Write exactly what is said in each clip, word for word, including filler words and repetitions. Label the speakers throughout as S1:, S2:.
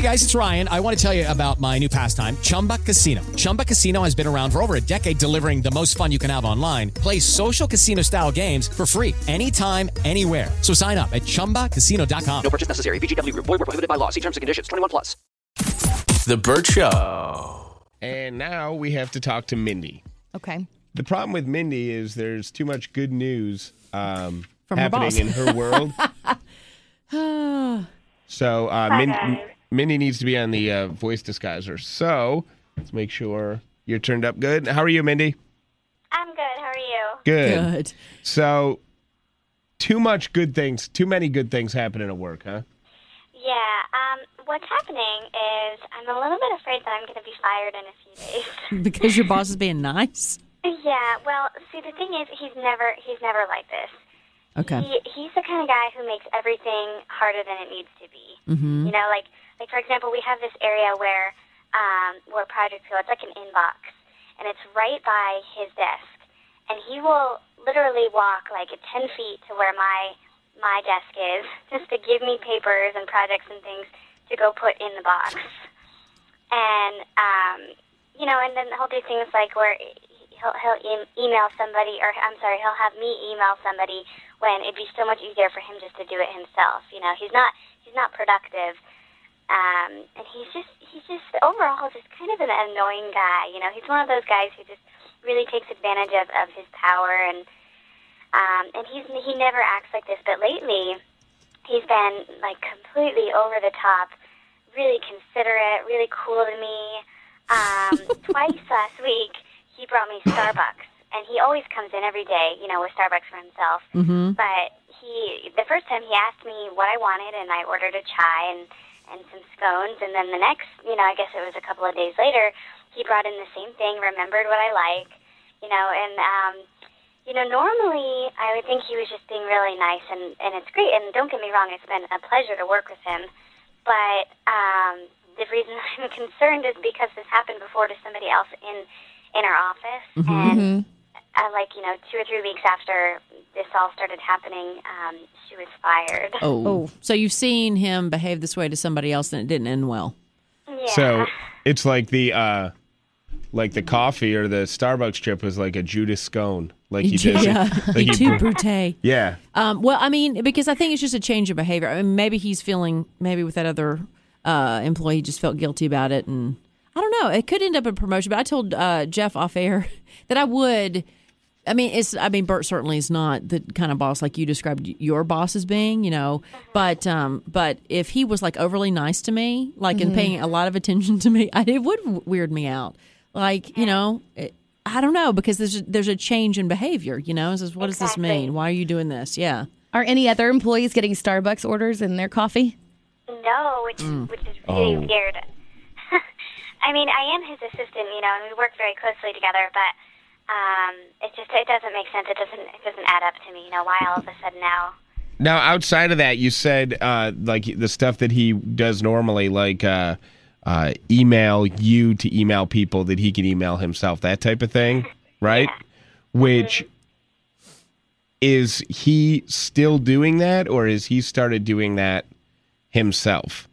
S1: Hey, guys, it's Ryan. I want to tell you about my new pastime, Chumba Casino. Chumba Casino has been around for over a decade, delivering the most fun you can have online. Play social casino-style games for free anytime, anywhere. So sign up at chumba casino dot com.
S2: No purchase necessary. V G W Group. Void where prohibited by law. See terms and conditions. twenty-one plus.
S3: The Burt Show.
S4: And now we have to talk to Mindy.
S5: Okay.
S4: The problem with Mindy is there's too much good news um,
S5: From her
S4: happening
S5: boss.
S4: in her world. So uh, Min- Mindy needs to be on the uh, voice disguiser. So let's make sure you're turned up good. How are you, Mindy?
S6: I'm good. How are you?
S4: Good.
S5: Good.
S4: So too much good things, too many good things happening at work, huh?
S6: Yeah. Um. What's happening is I'm a little bit afraid that I'm going to be fired in a few days.
S5: Because your boss is being nice?
S6: Yeah. Well, see, the thing is, he's never he's never like this.
S5: Okay.
S6: He he's the kind of guy who makes everything harder than it needs to be.
S5: Mm-hmm.
S6: You know, like like for example, we have this area where um where projects go. It's like an inbox, and it's right by his desk, and he will literally walk like ten feet to where my my desk is just to give me papers and projects and things to go put in the box. And um, you know, and then he'll do things like where he'll he'll e- email somebody, or I'm sorry, he'll have me email somebody when it'd be so much easier for him just to do it himself. You know, he's not he's not productive, um, and he's just he's just overall just kind of an annoying guy. You know, he's one of those guys who just really takes advantage of, of his power, and um, and he's he never acts like this, but lately he's been like completely over the top, really considerate, really cool to me. Um, twice last week he brought me Starbucks. And he always comes in every day, you know, with Starbucks for himself.
S5: Mm-hmm.
S6: But he, the first time he asked me what I wanted, and I ordered a chai and, and some scones. And then the next, you know, I guess it was a couple of days later, he brought in the same thing, remembered what I like, you know. And, um, you know, normally I would think he was just being really nice, and, and it's great. And don't get me wrong, it's been a pleasure to work with him. But um, the reason I'm concerned is because this happened before to somebody else in, in our office.
S5: Mm-hmm.
S6: And Uh, like, you know, two or three weeks after this all started happening, um, she was fired.
S5: Oh. oh. So you've seen him behave this way to somebody else and it didn't end well.
S6: Yeah.
S4: So it's like the uh, like the coffee or the Starbucks trip was like a Judas scone. Like he does
S5: Yeah.
S4: it. Like he
S5: Too brute.
S4: Yeah.
S5: Um, well, I mean, because I think it's just a change of behavior. I mean, maybe he's feeling, maybe with that other uh, employee, he just felt guilty about it. And I don't know. It could end up a promotion. But I told uh, Jeff off air that I would... I mean, it's. I mean, Burt certainly is not the kind of boss like you described your boss as being, you know. But, um, but if he was like overly nice to me, like
S6: Mm-hmm.
S5: and paying a lot of attention to me, I, it would weird me out. Like, you know, it, I don't know, because there's a, there's a change in behavior. You know, it says, what does
S6: Exactly.
S5: this mean? Why are you doing this? Yeah.
S7: Are any other employees getting Starbucks orders in their coffee?
S6: No, which,
S5: Mm.
S6: which is really
S4: Oh.
S6: weird. I mean, I am his assistant, you know, and we work very closely together, but um, it just it doesn't make sense. It doesn't it doesn't add up to me, you know, why all of a sudden now.
S4: Now, outside of that, you said uh, like the stuff that he does normally, like uh, uh, email you to email people that he can email himself, that type of thing, right?
S6: Yeah.
S4: Which is he still doing that, or has he started doing that himself?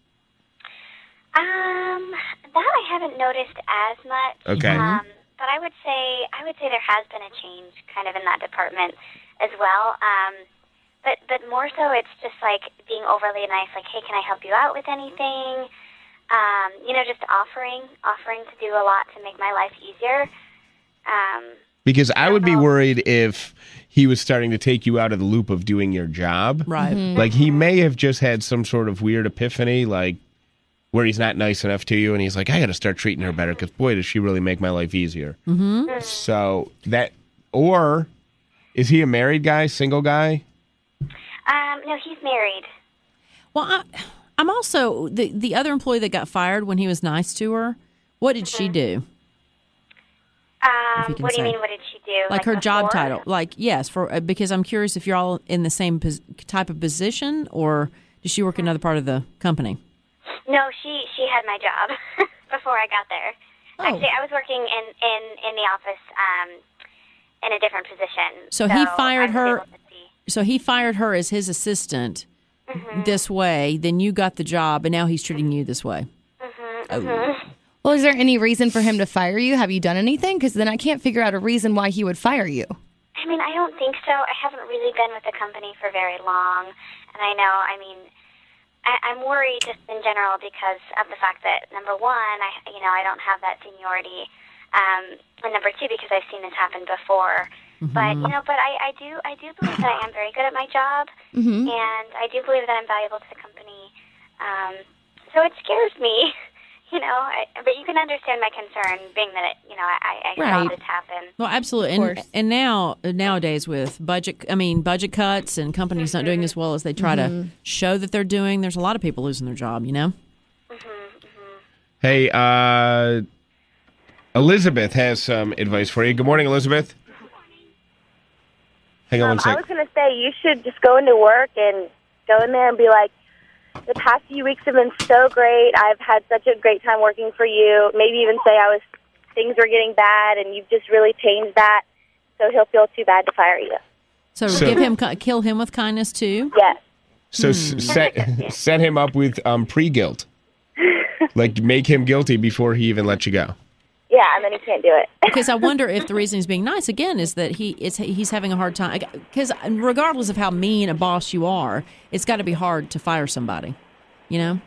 S6: Um, that I haven't noticed as much.
S4: Okay.
S6: Um, but I would say I would say there has been a change kind of in that department as well. Um, but but more so, it's just like being overly nice. Like, hey, can I help you out with anything? Um, you know, just offering offering to do a lot to make my life easier. Um,
S4: Because I would be worried if he was starting to take you out of the loop of doing your job.
S5: Right.
S4: Like he may have just had some sort of weird epiphany, like where he's not nice enough to you, and he's like, I got to start treating her better because, boy, does she really make my life easier.
S5: Mm-hmm.
S4: So that, or is he a married guy, single guy?
S6: um, no, he's married.
S5: Well, I, I'm also, the, the other employee that got fired when he was nice to her, what did she do?
S6: Um,
S5: you can
S6: what do you
S5: say.
S6: mean? What did she do?
S5: Like, her job
S6: before?
S5: title. Like, yes, for uh, because I'm curious if you're all in the same pos- type of position, or does she work another part of the company?
S6: No, she she had my job before I got there.
S5: Oh.
S6: Actually, I was working in, in, in the office um, in a different position.
S5: So he fired
S6: I was
S5: her-
S6: able to see.
S5: So he fired her as his assistant
S6: Mm-hmm.
S5: this way, then you got the job, and now he's treating you this way.
S7: Well, is there any reason for him to fire you? Have you done anything? Because then I can't figure out a reason why he would fire you.
S6: I mean, I don't think so. I haven't really been with the company for very long, and I know, I mean, I, I'm worried just in general because of the fact that, number one, I, you know, I don't have that seniority, um, and number two, because I've seen this happen before. Mm-hmm. But, you know, but I, I do I do believe that I am very good at my job, mm-hmm. and I do believe that I'm valuable to the company. Um, so it scares me. You know, I, but you can understand my concern, being that, it, you know, I, I
S5: right.
S6: saw this happen.
S5: Well, absolutely. And, and now, nowadays with budget, I mean, budget cuts and companies mm-hmm. not doing as well as they try mm-hmm. to show that they're doing, there's a lot of people losing their job, you know? Mm-hmm.
S4: Mm-hmm. Hey, uh, Elizabeth has some advice for you. Good morning, Elizabeth. Hang on
S8: um,
S4: one second.
S8: I was going to say you should just go into work and go in there and be like, the past few weeks have been so great. I've had such a great time working for you. Maybe even say I was things were getting bad, and you've just really changed that. So he'll feel too bad to fire you.
S5: So, so give him, kill him with kindness too.
S8: Yes.
S4: So hmm. set set him up with um, pre-guilt, like make him guilty before he even lets you go.
S8: Yeah, and then he can't do it.
S5: Because I wonder if the reason he's being nice again is that he it's he's having a hard time. Because regardless of how mean a boss you are, it's got to be hard to fire somebody. You know.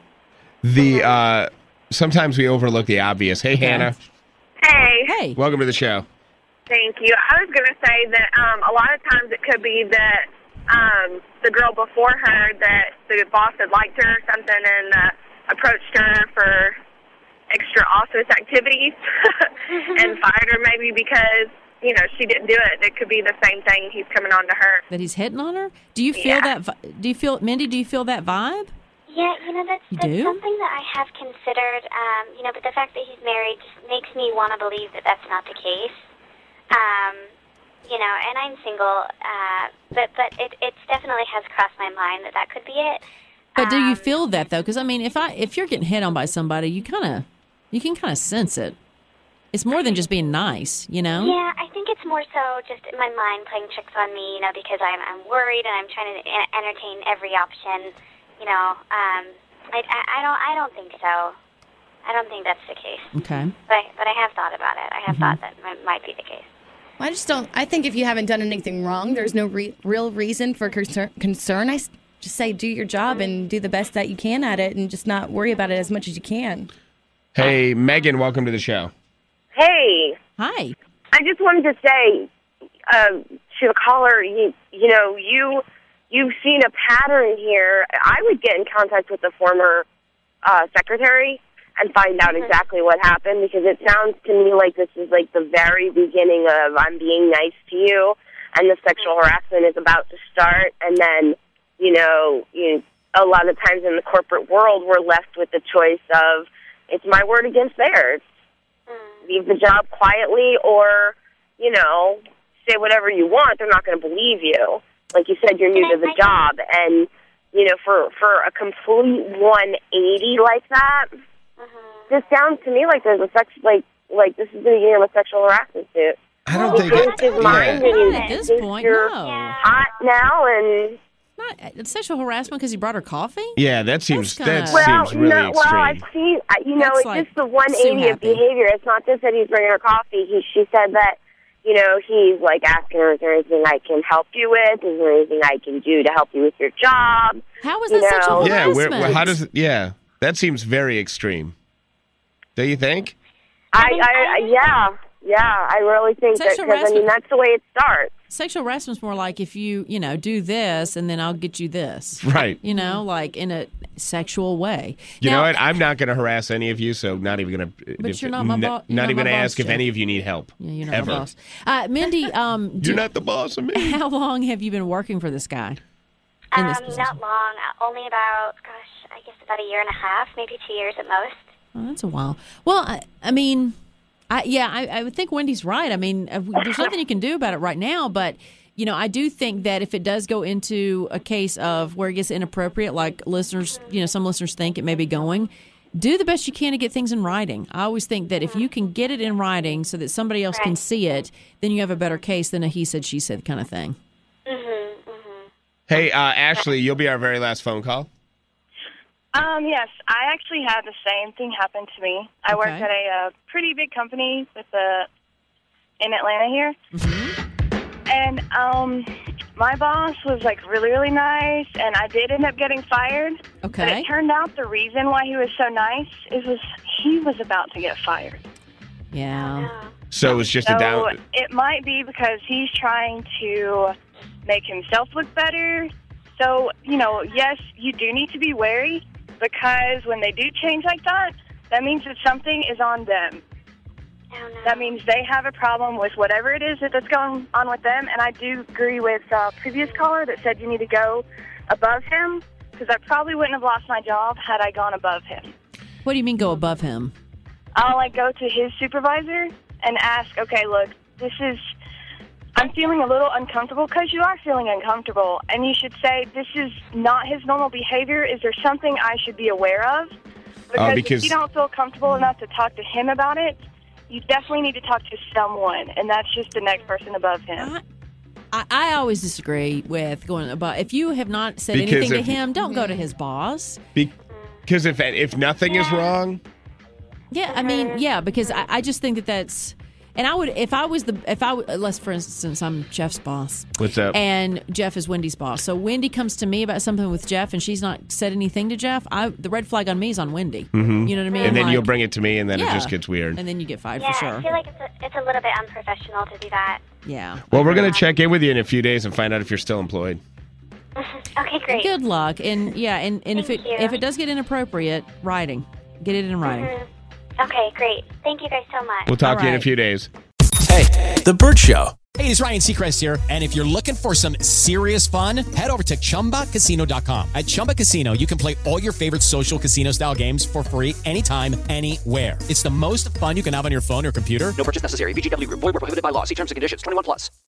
S4: The uh, sometimes we overlook the obvious. Hey, yeah. Hannah.
S9: Hey.
S5: Hey.
S4: Welcome to the show.
S9: Thank you. I was going to say that um, a lot of times it could be that um, the girl before her, that the boss had liked her or something and uh, approached her for extra office activities and fired her maybe because, you know, she didn't do it. It could be the same thing. He's coming on to her.
S5: That he's hitting on her? Do you feel
S9: yeah.
S5: that? Do you feel, Mindy, do you feel that vibe?
S6: Yeah, you know, that's,
S5: you
S6: that's
S5: do?
S6: something that I have considered, um, you know, but the fact that he's married just makes me want to believe that that's not the case. Um, you know, and I'm single, uh, but, but it, it definitely has crossed my mind that that could be it.
S5: But do you
S6: Um,
S5: feel that, though? Because, I mean, if I if you're getting hit on by somebody, you kind of, you can kind of sense it. It's more than just being nice, you know?
S6: Yeah, I think it's more so just my mind playing tricks on me, you know, because I'm I'm worried and I'm trying to e- entertain every option, you know. Um, I, I, I don't I don't think so. I don't think that's the case.
S5: Okay.
S6: But but I have thought about it. I have
S5: Mm-hmm.
S6: thought that it might be the case.
S7: I just don't. I think if you haven't done anything wrong, there's no re- real reason for concern. concern. I s- just say do your job and do the best that you can at it, and just not worry about it as much as you can.
S4: Hey, Megan, welcome to the show.
S8: Hey.
S5: Hi.
S8: I just wanted to say um, to the caller, you, you know, you, you've seen a pattern here. I would get in contact with the former uh, secretary and find out exactly what happened, because it sounds to me like this is like the very beginning of I'm being nice to you, and the sexual harassment is about to start. And then, you know, you, a lot of times in the corporate world, we're left with the choice of it's my word against theirs. Leave the job quietly, or, you know, say whatever you want. They're not going to believe you. Like you said, you're new to the job. And, you know, for, for a complete one eighty like that, mm-hmm. this sounds to me like there's a sex, like, like this is the beginning of a sexual harassment suit.
S4: I don't
S8: he
S4: think
S8: changed
S4: it,
S8: his mind,
S4: yeah.
S8: and
S5: At
S8: he
S5: this
S8: thinks
S5: point,
S8: you're
S5: no.
S8: hot now, and
S5: Not it's sexual harassment because he brought her coffee?
S4: Yeah, that seems
S5: That's kinda-
S4: that
S8: well,
S4: seems really
S8: no, well,
S4: extreme.
S8: I've seen, uh, you know,
S5: That's
S8: it's
S5: like
S8: just the one
S5: Sue
S8: eighty of
S5: happy.
S8: behavior. It's not just that he's bringing her coffee. He, she said that, you know, he's like asking her, is there anything I can help you with? Is there anything I can do to help you with your job?
S5: How is
S8: You
S5: that sexual
S8: know.
S4: yeah,
S5: harassment?
S4: where, where, how does it? Yeah, that seems very extreme. Do you think?
S8: I, I, I yeah, yeah, I really think that,
S5: Sexual
S8: because, I mean,
S5: harassment-
S8: that's the way it starts.
S5: Sexual harassment's more like if you, you know, do this and then I'll get you this.
S4: Right.
S5: You know, like in a sexual way.
S4: You
S5: Now-
S4: know what? I'm not going to harass any of you, so not even going to.
S5: But you're not my bo- you're
S4: Not
S5: not
S4: even
S5: my
S4: going to
S5: boss,
S4: ask if
S5: Jeff.
S4: any of you need help.
S5: Yeah, you're not
S4: ever.
S5: my boss. Uh, Mindy, um, do-
S4: You're not the boss of me.
S5: how long have you been working for this guy? In
S6: Um,
S5: this position?
S6: not long. uh, Only about, gosh, I guess about a year and a half, maybe two years at most.
S5: Oh, that's a while. Well, I, I mean, I, yeah, I, I would think Wendy's right. I mean, uh, there's nothing you can do about it right now, but, you know, I do think that if it does go into a case of where it gets inappropriate, like listeners, you know, some listeners think it may be going, do the best you can to get things in writing. I always think that if you can get it in writing so that somebody else can
S6: Right.
S5: see it, then you have a better case than a he said, she said kind of thing.
S6: Mm-hmm, mm-hmm.
S4: Hey, uh, Ashley, you'll be our very last phone call.
S10: Um, yes, I actually had the same thing happen to me. I work
S5: Okay.
S10: at a uh, pretty big company with a, in Atlanta here.
S5: Mm-hmm.
S10: And um, my boss was, like, really, really nice, and I did end up getting fired.
S5: Okay.
S10: But it turned out the reason why he was so nice is was he was about to get fired.
S5: Yeah.
S4: So it was just
S10: so
S4: a down.
S10: it might be because he's trying to make himself look better. So, you know, yes, you do need to be wary because when they do change like that, that means that something is on them.
S6: Oh, no.
S10: That means they have a problem with whatever it is that that's going on with them. And I do agree with uh, previous caller that said you need to go above him because I probably wouldn't have lost my job had I gone above him.
S5: What do you mean go above him?
S10: I'll like go to his supervisor and ask, okay, look, this is, I'm feeling a little uncomfortable because you are feeling uncomfortable. And you should say, this is not his normal behavior. Is there something I should be aware of? Because,
S4: because-
S10: if you don't feel comfortable enough to talk to him about it, you definitely need to talk to someone. And that's just the next person above him.
S5: I, I, I always disagree with going above. If you have not said
S4: Because
S5: anything to
S4: if-
S5: him, don't go to his boss.
S4: Because if if nothing is wrong,
S5: Yeah, I mean, yeah, because I, I just think that that's, and I would, if I was the, if I, would- let's for instance, I'm Jeff's boss.
S4: What's up?
S5: And Jeff is Wendy's boss. So Wendy comes to me about something with Jeff, and she's not said anything to Jeff. I, the red flag on me is on Wendy.
S4: Mhm.
S5: You know what I mean?
S4: and then
S5: Like,
S4: you'll bring it to me, and then
S5: yeah.
S4: it just gets weird.
S5: And then you get fired
S6: Yeah,
S5: for
S6: I
S5: sure.
S6: feel like it's a, it's a little bit unprofessional to do that.
S5: Yeah.
S4: Well, we're gonna check in with you in a few days and find out if you're still employed.
S6: Okay, great.
S5: Good luck, and yeah, and, and if it
S6: Thank you.
S5: if it does get inappropriate, writing, get it in writing.
S6: Mhm. Okay, great. Thank you guys so much.
S4: We'll talk
S5: All
S4: to you in a
S5: right.
S4: few days.
S3: Hey, The Burt Show.
S1: Hey, it's Ryan Seacrest here. And if you're looking for some serious fun, head over to Chumba Casino dot com. At Chumba Casino, you can play all your favorite social casino style games for free anytime, anywhere. It's the most fun you can have on your phone or computer.
S2: No purchase necessary. V G W Group. Void where prohibited by law. See terms and conditions. twenty-one plus.